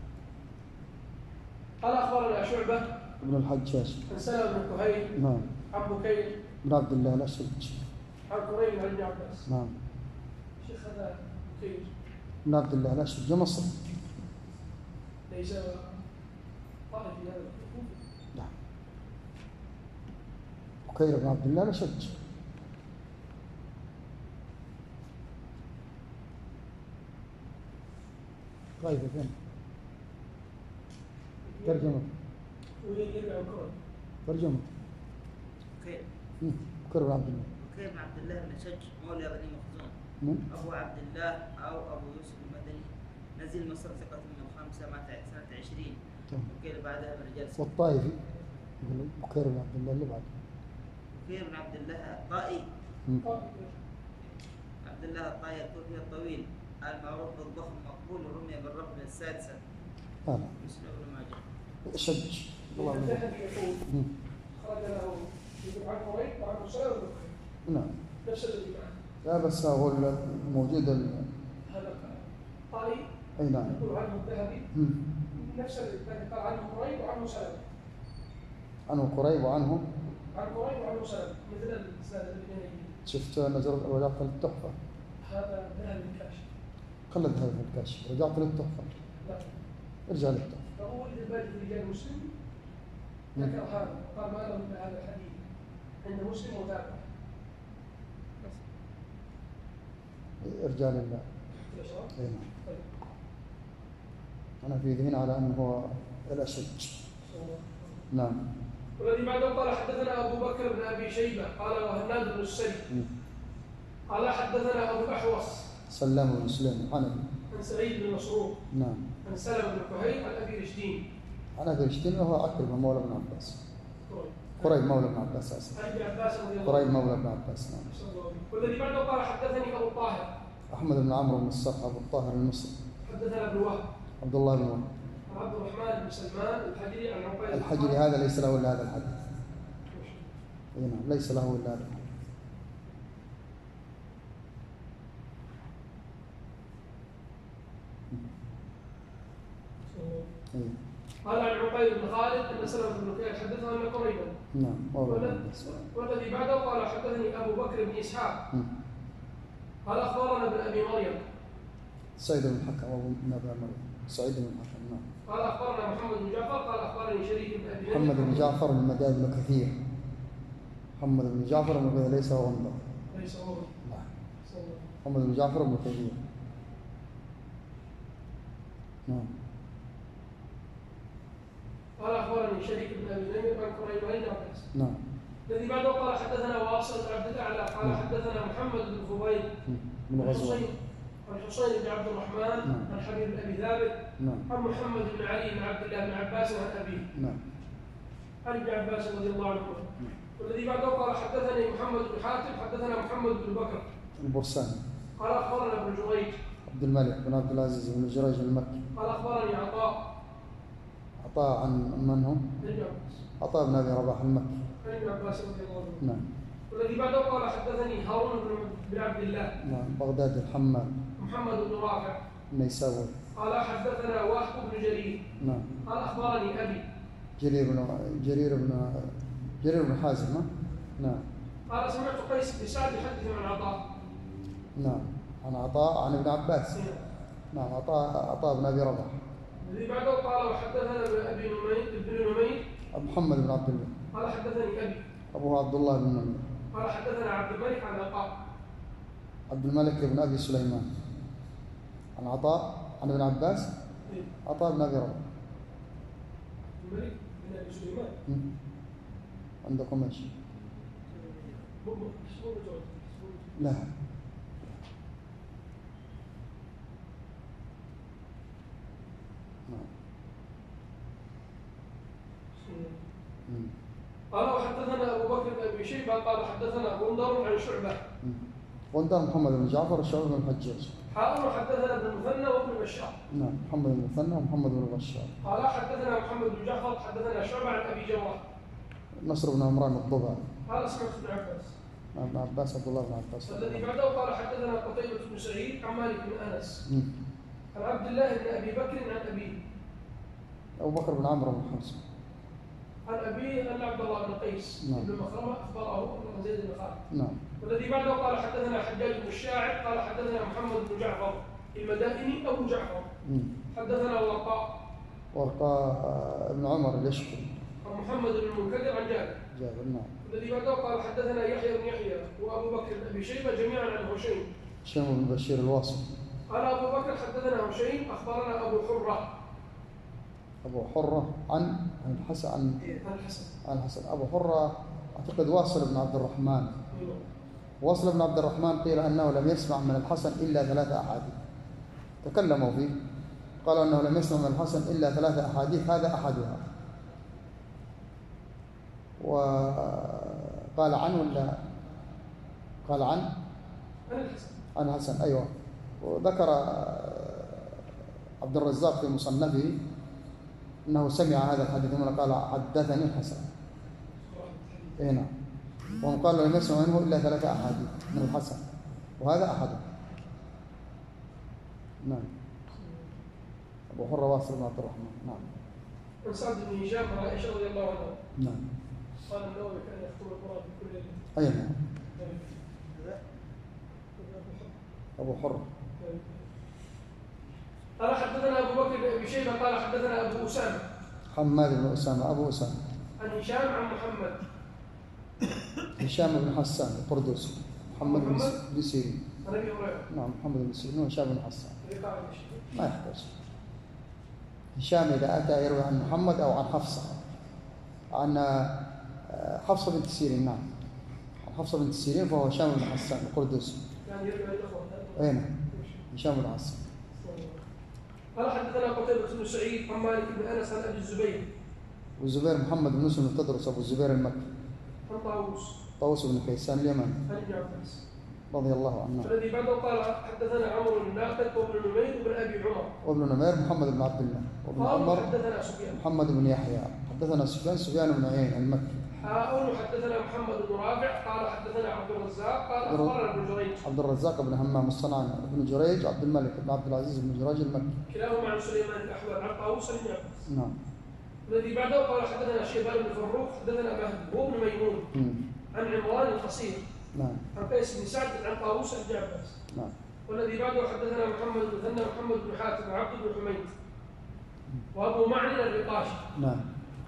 Speaker 1: قال اخبرنا شعبة
Speaker 2: بن الحجاج
Speaker 1: عن سلمة بن كهيل.
Speaker 2: نعم.
Speaker 1: عن بكير
Speaker 2: بن عبد الله الأشج.
Speaker 1: عن قريب عن ابن عباس.
Speaker 2: نعم.
Speaker 1: شيخ هذا بكير
Speaker 2: بن عبد الله الأشج مصر.
Speaker 1: ليس طائفي هذا.
Speaker 2: نعم. بكير بن عبد الله الأشج. طيب فين ترجمة ترجمة
Speaker 3: بكير
Speaker 2: بن عبد الله.
Speaker 3: بكير بن عبد الله بن شج مولى بني مخزوم أبو عبد الله أو أبو يوسف المدني نزل مصر ثقة من الخمسة مات سنة 20. بكير بعدها برجال
Speaker 2: والطائفي بكير بن عبد الله اللي بعد
Speaker 3: بكير بن عبد الله طائي عبد الله الطائي الكوفي الطويل المعروف بالضخم مقبول رمي بالرفع السادسة.
Speaker 2: مسلم
Speaker 3: ابن ماجه.
Speaker 2: شج
Speaker 1: الله الذهبي يقول خرج له يقول عن قريب وعن مسلم بن
Speaker 2: نعم
Speaker 1: نفس الذي معه.
Speaker 2: لا بس هو الموجود
Speaker 1: هذا طائي.
Speaker 2: اي نعم.
Speaker 1: يقول عنه الذهبي نفس الذي قال عنه قريب وعنه سلم.
Speaker 2: عنه قريب وعنه
Speaker 1: عن قريب وعنه سلم مثل الاسناد الذي بين يديه.
Speaker 2: شفت نظرت رجعت للتحفة.
Speaker 1: هذا ذهب الكاشف.
Speaker 2: خلد هذا الكاشف رجعت للتحفة.
Speaker 1: لا.
Speaker 2: ارجع للتحفة.
Speaker 1: فهو الباقي رجال مسلم ذكر هذا قال ما له الا هذا الحديث عند مسلم وتابع.
Speaker 2: ارجع لله. اي نعم. انا في ذهني على انه هو الاشج. نعم.
Speaker 1: والذي بعده قال حدثنا ابو بكر بن ابي شيبه قال وهناد بن السري قال حدثنا ابو الاحوص
Speaker 2: سلام بن سليم الحنفي
Speaker 1: عن سعيد بن مسروق.
Speaker 2: نعم.
Speaker 1: عن سلمة بن كهيل عن ابي رشدين.
Speaker 2: عن ابي رشدين وهو عكرمة مولى ابن عباس. قريب مولى ابن عباس اسف.
Speaker 1: عن ابن عباس رضي الله
Speaker 2: قريب مولى ابن عباس. نعم.
Speaker 1: والذي بعده قال حدثني ابو الطاهر
Speaker 2: احمد بن عمرو بن الصرح ابو الطاهر المصري.
Speaker 1: حدثنا ابن وهب
Speaker 2: عبد الله بن وهب.
Speaker 1: عن عبد الرحمن بن سلمان الحجري عن عقيل
Speaker 2: الحجري هذا ليس له الا هذا الحديث. اي نعم ليس له الا هذا الحديث.
Speaker 1: قال عن عقيل بن خالد ان سلمة بن كهيل حدثه ان قريبا.
Speaker 2: نعم.
Speaker 1: والذي بعده قال حدثني ابو بكر بن اسحاق قال اخبرنا ابن ابي مريم
Speaker 2: سعيد بن الحكم وابو ابن ابي مريم سعيد بن الحكم. نعم.
Speaker 1: قال اخبرنا محمد بن جعفر قال اخبرني شريك بن ابي
Speaker 2: محمد بن جعفر بن مداد بن كثير. محمد بن جعفر بن كثير ليس هو غندر.
Speaker 1: ليس هو.
Speaker 2: محمد بن جعفر بن كثير. نعم.
Speaker 1: قال اخبرني شريك بن ابي نمر عن كريم بن عباس.
Speaker 2: نعم.
Speaker 1: الذي بعده قال حدثنا واصل بن عبد الاعلى قال حدثنا محمد بن فضيل
Speaker 2: بن غزوان.
Speaker 1: عن حسين بن عبد الرحمن عن حبيب بن ابي ثابت عن محمد بن علي بن عبد الله بن عباس عن ابيه.
Speaker 2: نعم.
Speaker 1: عن ابن عباس رضي الله عنه. والذي بعده قال حدثني محمد بن حاتم حدثنا محمد بن بكر
Speaker 2: البرساني.
Speaker 1: قال اخبرنا ابن جريج
Speaker 2: عبد الملك بن عبد العزيز بن جريج المكي.
Speaker 1: قال اخبرني عطاء.
Speaker 2: عطاء عن من هو؟ عطاء بن ابي رباح المكي.
Speaker 1: عن ابن عباس رضي الله عنه.
Speaker 2: نعم.
Speaker 1: والذي بعده قال حدثني هارون بن عبد الله.
Speaker 2: نعم. بغداد الحماد.
Speaker 1: محمد بن رافع.
Speaker 2: النيسابوري.
Speaker 1: قال حدثنا وهب بن جرير.
Speaker 2: نعم.
Speaker 1: قال اخبرني ابي.
Speaker 2: جرير بن حازم. نعم.
Speaker 1: قال سمعت قيس بن سعد يحدث عن عطاء.
Speaker 2: نعم. عن عطاء عن ابن عباس. نعم. عطاء بن ابي رباح.
Speaker 1: الذي بعده قال وحدثنا ابي نمير
Speaker 2: محمد بن عبد الله.
Speaker 1: قال حدثني ابي.
Speaker 2: ابوه عبد الله بن نمير.
Speaker 1: قال حدثنا عبد الملك عن عطاء.
Speaker 2: عبد الملك بن ابي سليمان. عن عطاء عن ابن عباس. عطاء بن ابي رباح.
Speaker 1: عبد الملك بن ابي سليمان.
Speaker 2: عندكم ايش؟ لا.
Speaker 1: قال وحدثنا ابو بكر بن ابي شيبه قال حدثنا غندر عن شعبه.
Speaker 2: غندر محمد بن جعفر وشعبه بن الحجاج.
Speaker 1: حدثنا ابن المثنى وابن بشار.
Speaker 2: نعم. محمد بن المثنى ومحمد بن بشار.
Speaker 1: قال حدثنا محمد بن جعفر حدثنا شعبه عن ابي جوره.
Speaker 2: نصر بن عمران الضبعي.
Speaker 1: قال سمعت ابن عباس.
Speaker 2: ابن عباس عبد الله بن عباس.
Speaker 1: الذي بعده قال حدثنا قتيبة بن سعيد عن مالك بن انس. عن عبد الله بن ابي بكر عن ابيه.
Speaker 2: ابو بكر بن عمرو بن حمزه.
Speaker 1: عن ابيه ان عبد الله بن قيس بن مخرمه اخبره ان زيد بن خالد.
Speaker 2: نعم.
Speaker 1: والذي بعده قال حدثنا حجاج بن الشاعر قال حدثنا محمد بن جعفر المدائني ابو جعفر. حدثنا
Speaker 2: ورقاء بن عمر اليشكري.
Speaker 1: عن محمد بن المنكدر عن
Speaker 2: جابر. نعم.
Speaker 1: الذي بعده قال حدثنا يحيى بن يحيى وابو بكر بن ابي شيبه جميعا عن هشيم.
Speaker 2: هشيم بن بشير الواصل.
Speaker 1: قال ابو بكر حدثنا هشيم اخبرنا ابو حره.
Speaker 2: ابو حره عن الحسن عن الحسن. ابو حره اعتقد واصل بن عبد الرحمن. واصل بن عبد الرحمن قيل انه لم يسمع من الحسن الا 3 احاديث. تكلموا فيه قالوا انه لم يسمع من الحسن الا 3 احاديث هذا احدها. وقال عن ولا قال عن الحسن. ايوه. وذكر عبد الرزاق في مصنفه انه سمع هذا الحديث ثم قال حدثني الحسن. نعم. وهم قالوا لم يسمع منه الا 3 احاديث من الحسن وهذا احده. نعم. ابو حره واصل بن عبد الرحمن. نعم.
Speaker 1: عن سعد بن هشام عن عائشه رضي الله عنها.
Speaker 2: نعم.
Speaker 1: قال النووي كان يختم القران في كل ليله.
Speaker 2: اي نعم. ابو حره.
Speaker 1: قال حدثنا ابو بكر بن ابي شيبه قال حدثنا ابو اسامه.
Speaker 2: حماد بن اسامه ابو اسامه.
Speaker 1: عن هشام عن محمد.
Speaker 2: هشام بن حسان القردوسي. محمد بن سيرين.
Speaker 1: عن ابي هريره.
Speaker 2: نعم. محمد بن سيرين وهشام بن حسان. ما يحتاج. هشام اذا اتى يروي عن محمد او عن حفصه. عن حفصه بنت سيرين. نعم. عن حفصه بنت سيرين فهو هشام بن حسان القردوسي.
Speaker 1: يعني يروي عن الاخوه.
Speaker 2: اي نعم. هشام بن حسان.
Speaker 1: قال حدثنا قتيبة بن سعيد عن مالك بن انس عن ابي الزبير.
Speaker 2: والزبير محمد بن مسلم التدرس ابو الزبير المكي.
Speaker 1: عن
Speaker 2: طاووس بن كيسان اليمني.
Speaker 1: عن ابن عباس
Speaker 2: رضي الله عنه.
Speaker 1: الذي بعده قال حدثنا عمرو بن ناقد وابن نمير وابن ابي عمر.
Speaker 2: وابن نمير محمد بن عبد الله. وابن عمر
Speaker 1: حدثنا سفيان.
Speaker 2: محمد بن يحيى. حدثنا سفيان بن عيينة المكي.
Speaker 1: حدثنا محمد بن رافع قال حدثنا عبد الرزاق قال اخبرنا ابن جريج.
Speaker 2: عبد الرزاق بن همام الصنعاني. ابن جريج عبد الملك بن عبد العزيز بن جريج المكي.
Speaker 1: كلاهما عن سليمان الاحول عن طاووس بن عباس.
Speaker 2: نعم.
Speaker 1: الذي بعده قال حدثنا شيبان بن فروخ حدثنا مهدي هو بن ميمون. عن عمران القصير.
Speaker 2: نعم.
Speaker 1: عن قيس بن سعد عن طاووس بن عباس.
Speaker 2: نعم.
Speaker 1: والذي بعده حدثنا محمد بن ثنى ومحمد بن حاتم وعبد بن حميد. وأبو معن الرقاشي.
Speaker 2: نعم.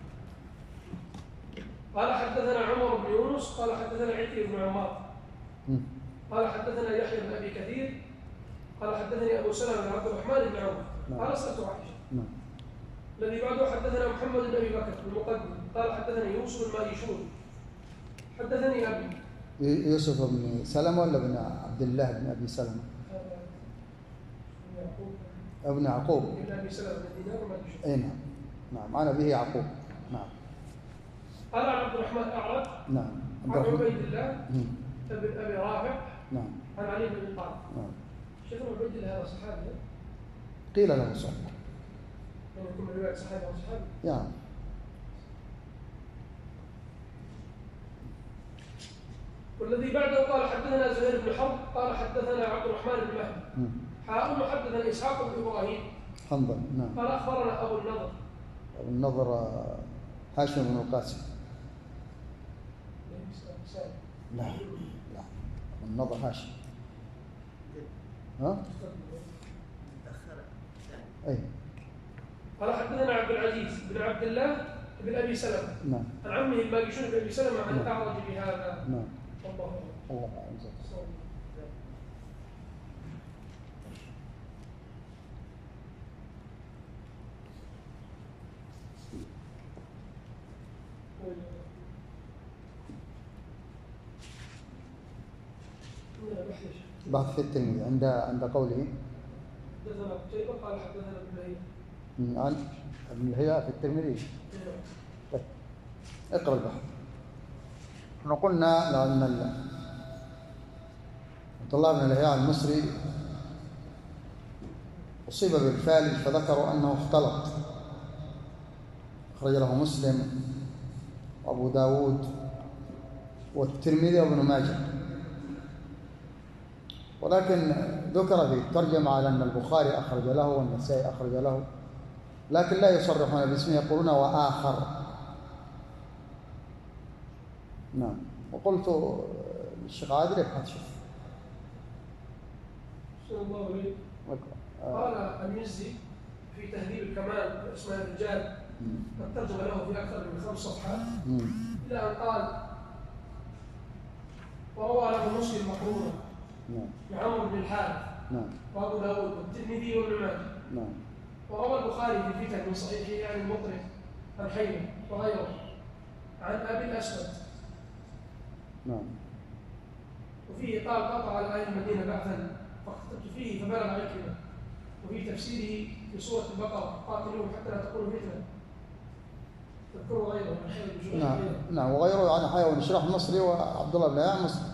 Speaker 1: قال حدثنا عمر بن يونس قال حدثنا عكرمة بن عمار قال حدثنا يحيى بن أبي كثير قال حدثني أبو سلمة بن عبد الرحمن بن عوف قال سألت عائشة. الذي بعده حدثنا محمد بن أبي بكر المقدم قال حدثني يوسف الماجشون حدثني أبي.
Speaker 2: يوسف بن سلمة ولا بن عبد الله بن أبي سلمة؟ ابن يعقوب.
Speaker 1: ابن أبي سلمة بن دينار الماجشون.
Speaker 2: أي نعم. نعم أنا به يعقوب. نعم.
Speaker 1: قال عن عبد الرحمن أعرج.
Speaker 2: نعم.
Speaker 1: عن عبيد الله بن أبي رافع.
Speaker 2: نعم.
Speaker 1: عن علي بن أبي طالب.
Speaker 2: نعم.
Speaker 1: شيخ عبيد الله هذا صحابي؟
Speaker 2: قيل له صحابي.
Speaker 1: يعني يكون من رواية صحابي أو صحابي؟
Speaker 2: نعم.
Speaker 1: والذي بعده قال حدثنا زهير بن حرب قال حدثنا عبد الرحمن بن مهدي حدثنا إسحاق بن إبراهيم
Speaker 2: حنظل. نعم.
Speaker 1: قال أخبرنا أبو النضر.
Speaker 2: أبو النضر هاشم بن القاسم. لا لا أبو النضر هاشم. ها؟ أي.
Speaker 1: قال حدثنا عبد العزيز بن عبد الله بن أبي سلمة.
Speaker 2: نعم.
Speaker 1: عن عمه الماجشون بن أبي سلمة عن الأعرج بهذا.
Speaker 2: نعم.
Speaker 1: الله
Speaker 2: أعلم. بحث في التلميذ عند قوله
Speaker 1: حدثنا قتيبة قال حدثنا ابن لهيعة.
Speaker 2: عن ابن لهيعة في الترمذي. طيب اقرأ البحث. احنا قلنا لأن عبد الله بن لهيعة المصري أصيب بالفالج فذكروا أنه اختلط. أخرج له مسلم وأبو داود والترمذي وابن ماجه، ولكن ذكر في الترجمة على أن البخاري أخرج له والنسائي أخرج له، لكن لا يصرحون باسمه، يقولون وآخر. نعم. وقلت للشيخ عادل ابحث شوف.
Speaker 1: الله عليه. قال المزي في تهذيب الكمال بأسماء الرجال قد ترجم له في أكثر من 5 صفحات إلى أن قال وروى له مسلم مقرونا وعمر بن الحارث وأبو داود والترمذي وابن ماجه. وروى البخاري في الفتن من صحيحه عن المطرف عن حيوة وغيره عن أبي الأسود. وفيه قال قطع على أهل المدينة بعثا فاختبت فيه فبلغ عكرمة. وفي تفسيره في سورة البقرة قاتلوهم حتى لا تكون فتنة. تذكروا غيره من
Speaker 2: نعم. نعم. وغيره عن حيوة بن شرح المصري وعبد الله بن لهيعة المصري،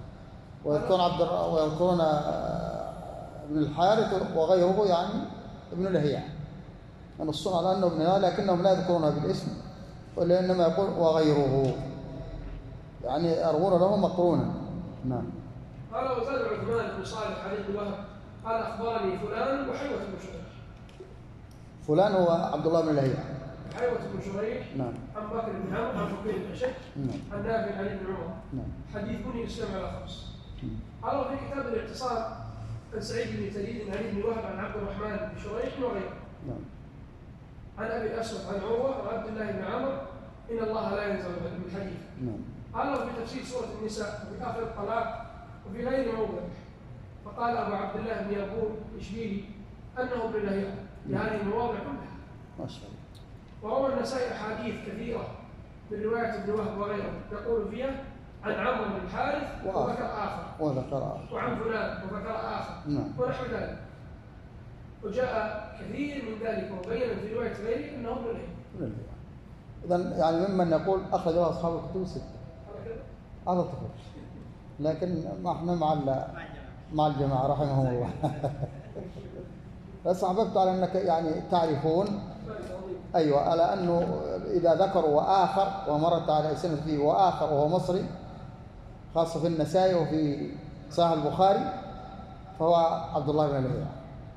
Speaker 2: ويذكرون ابن الحارث وغيره يعني ابن لهيعة، ينصون على أنه ابن لهيعة لكنهم لا يذكرونه بالاسم، وإنما يقول وغيره، يعني يروون له مقرونا. نعم.
Speaker 1: قال وزاد عثمان بن صالح علي بن وهب قال أخبرني فلان وحيوة بن شريح.
Speaker 2: فلان هو عبد الله بن لهيعة.
Speaker 1: حيوة بن شريح.
Speaker 2: نعم.
Speaker 1: عن بكر بن عمرو عن فقيه بن أشد. عن نافع عن ابن عمر. حديث بني الإسلام على 5. قال في كتاب الاعتصام عن سعيد بن تليد عن ابن وهب عن عبد الرحمن بن شريح وغيره. عن أبي الأسود عن عروة وعبد الله بن عمرو إن الله لا ينزل من الحديث. قال في تفسير سورة النساء وفي آخر الطلاق وفي غير موضع. فقال أبو عبد الله بن يقول إشبيلي أنه ابن لهيعة بهذه المواضع كلها.
Speaker 2: ما شاء الله.
Speaker 1: وروى النسائي أحاديث كثيرة من رواية ابن وهب وغيره يقول فيها عن عمرو بن الحارث وذكر آخر وعن فلان وذكر آخر ونحو ذلك. وجاء كثير من ذلك وبين في رواية غيره أنه ابن لهيعة.
Speaker 2: إذن يعني ممن يقول أخرج له أصحاب الكتب الستة هذا طفل، لكن احنا مع الجماعة رحمهم الله. بس أحببت على أنك يعني تعرفون أيوة على أنه إذا ذكروا وآخر ومرت على سنة فيه وآخر وهو مصري خاصة في النسائي وفي صحيح البخاري فهو عبد الله بن لهيعة.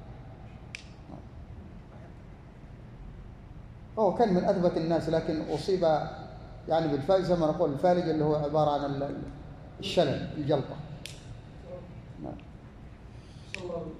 Speaker 2: هو كان من أثبت الناس لكن أصيب يعني بالفالج زي ما نقول الفالج اللي هو عبارة عن الشلل الجلطة. نعم.